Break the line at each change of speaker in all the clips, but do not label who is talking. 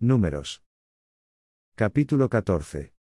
Números. Capítulo 14.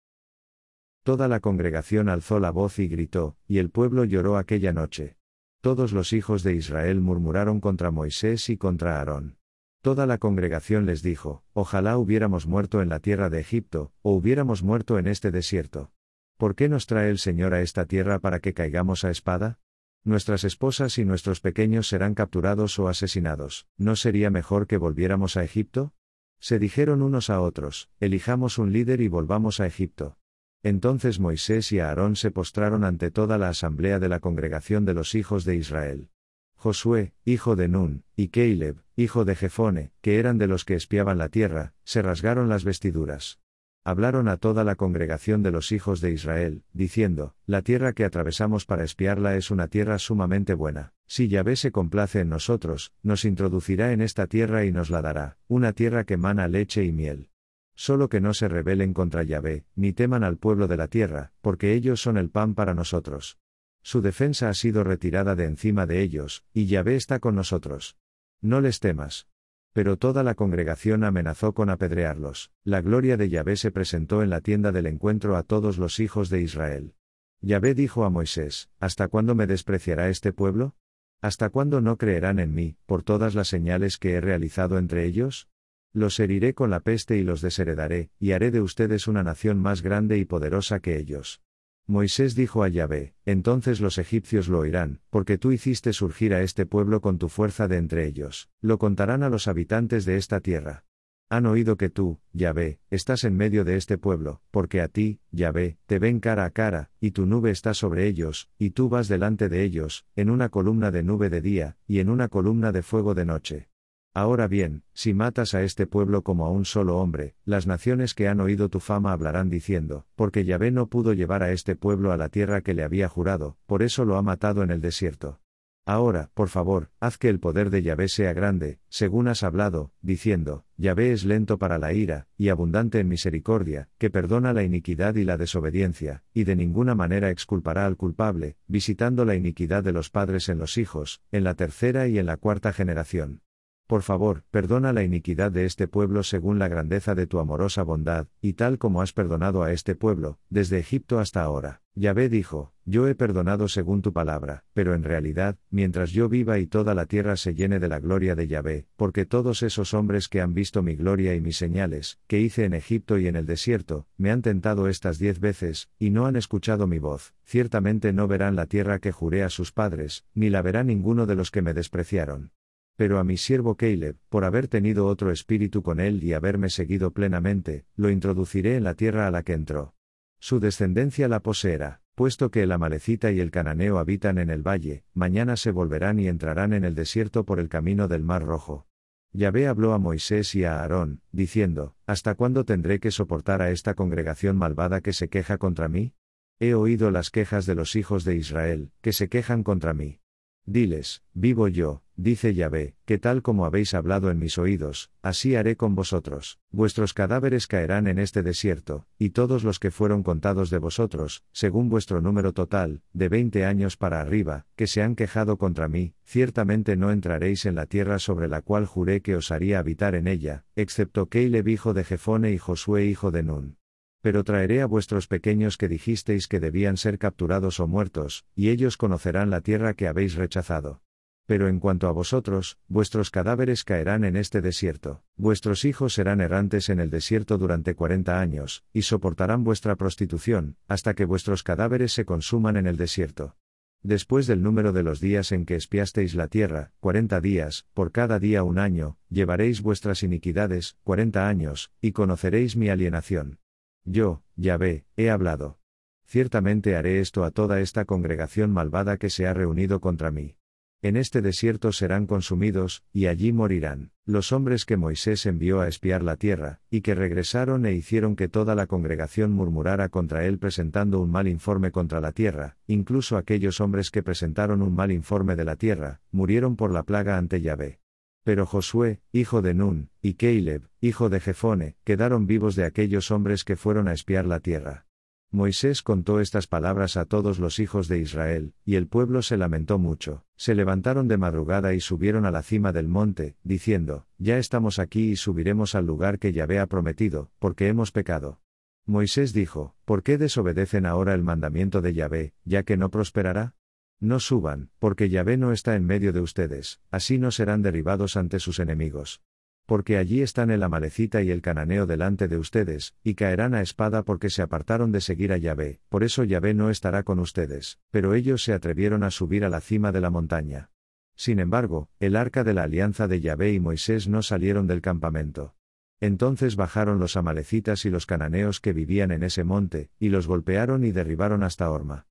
Toda la congregación alzó la voz y gritó, y el pueblo lloró aquella noche. Todos los hijos de Israel murmuraron contra Moisés y contra Aarón. Toda la congregación les dijo, ojalá hubiéramos muerto en la tierra de Egipto, o hubiéramos muerto en este desierto. ¿Por qué nos trae el Señor a esta tierra para que caigamos a espada? Nuestras esposas y nuestros pequeños serán capturados o asesinados, ¿no sería mejor que volviéramos a Egipto? Se dijeron unos a otros, elijamos un líder y volvamos a Egipto. Entonces Moisés y Aarón se postraron ante toda la asamblea de la congregación de los hijos de Israel. Josué, hijo de Nun, y Caleb, hijo de Jefone, que eran de los que espiaban la tierra, se rasgaron las vestiduras. Hablaron a toda la congregación de los hijos de Israel, diciendo, la tierra que atravesamos para espiarla es una tierra sumamente buena. Si Yahvé se complace en nosotros, nos introducirá en esta tierra y nos la dará, una tierra que mana leche y miel. Solo que no se rebelen contra Yahvé, ni teman al pueblo de la tierra, porque ellos son el pan para nosotros. Su defensa ha sido retirada de encima de ellos, y Yahvé está con nosotros. No les temas. Pero toda la congregación amenazó con apedrearlos. La gloria de Yahvé se presentó en la tienda del encuentro a todos los hijos de Israel. Yahvé dijo a Moisés, ¿hasta cuándo me despreciará este pueblo? ¿Hasta cuándo no creerán en mí, por todas las señales que he realizado entre ellos? Los heriré con la peste y los desheredaré, y haré de ustedes una nación más grande y poderosa que ellos. Moisés dijo a Yahvé, entonces los egipcios lo oirán, porque tú hiciste surgir a este pueblo con tu fuerza de entre ellos, lo contarán a los habitantes de esta tierra. Han oído que tú, Yahvé, estás en medio de este pueblo, porque a ti, Yahvé, te ven cara a cara, y tu nube está sobre ellos, y tú vas delante de ellos, en una columna de nube de día, y en una columna de fuego de noche. Ahora bien, si matas a este pueblo como a un solo hombre, las naciones que han oído tu fama hablarán diciendo, porque Yahvé no pudo llevar a este pueblo a la tierra que le había jurado, por eso lo ha matado en el desierto. Ahora, por favor, haz que el poder de Yahvé sea grande, según has hablado, diciendo, Yahvé es lento para la ira, y abundante en misericordia, que perdona la iniquidad y la desobediencia, y de ninguna manera exculpará al culpable, visitando la iniquidad de los padres en los hijos, en la tercera y en la cuarta generación. Por favor, perdona la iniquidad de este pueblo según la grandeza de tu amorosa bondad, y tal como has perdonado a este pueblo, desde Egipto hasta ahora. Yahvé dijo, yo he perdonado según tu palabra, pero en realidad, mientras yo viva y toda la tierra se llene de la gloria de Yahvé, porque todos esos hombres que han visto mi gloria y mis señales, que hice en Egipto y en el desierto, me han tentado estas 10 veces, y no han escuchado mi voz, ciertamente no verán la tierra que juré a sus padres, ni la verá ninguno de los que me despreciaron. Pero a mi siervo Caleb, por haber tenido otro espíritu con él y haberme seguido plenamente, lo introduciré en la tierra a la que entró. Su descendencia la poseerá, puesto que el amalecita y el cananeo habitan en el valle, mañana se volverán y entrarán en el desierto por el camino del Mar Rojo. Yahvé habló a Moisés y a Aarón, diciendo, ¿hasta cuándo tendré que soportar a esta congregación malvada que se queja contra mí? He oído las quejas de los hijos de Israel, que se quejan contra mí. Diles, vivo yo, dice Yahvé, que tal como habéis hablado en mis oídos, así haré con vosotros. Vuestros cadáveres caerán en este desierto, y todos los que fueron contados de vosotros, según vuestro número total, de 20 años para arriba, que se han quejado contra mí, ciertamente no entraréis en la tierra sobre la cual juré que os haría habitar en ella, excepto Caleb hijo de Jefone y Josué hijo de Nun. Pero traeré a vuestros pequeños que dijisteis que debían ser capturados o muertos, y ellos conocerán la tierra que habéis rechazado. Pero en cuanto a vosotros, vuestros cadáveres caerán en este desierto, vuestros hijos serán errantes en el desierto durante 40 años, y soportarán vuestra prostitución, hasta que vuestros cadáveres se consuman en el desierto. Después del número de los días en que espiasteis la tierra, 40 días, por cada día 1 año, llevaréis vuestras iniquidades, 40 años, y conoceréis mi alienación. Yo, Yahvé, he hablado. Ciertamente haré esto a toda esta congregación malvada que se ha reunido contra mí. En este desierto serán consumidos, y allí morirán, los hombres que Moisés envió a espiar la tierra, y que regresaron e hicieron que toda la congregación murmurara contra él presentando un mal informe contra la tierra, incluso aquellos hombres que presentaron un mal informe de la tierra, murieron por la plaga ante Yahvé. Pero Josué, hijo de Nun, y Caleb, hijo de Jefone, quedaron vivos de aquellos hombres que fueron a espiar la tierra. Moisés contó estas palabras a todos los hijos de Israel, y el pueblo se lamentó mucho. Se levantaron de madrugada y subieron a la cima del monte, diciendo: Ya estamos aquí y subiremos al lugar que Yahvé ha prometido, porque hemos pecado. Moisés dijo: ¿Por qué desobedecen ahora el mandamiento de Yahvé, ya que no prosperará? No suban, porque Yahvé no está en medio de ustedes, así no serán derribados ante sus enemigos. Porque allí están el amalecita y el cananeo delante de ustedes, y caerán a espada porque se apartaron de seguir a Yahvé, por eso Yahvé no estará con ustedes. Pero ellos se atrevieron a subir a la cima de la montaña. Sin embargo, el arca de la alianza de Yahvé y Moisés no salieron del campamento. Entonces bajaron los amalecitas y los cananeos que vivían en ese monte, y los golpearon y derribaron hasta Horma.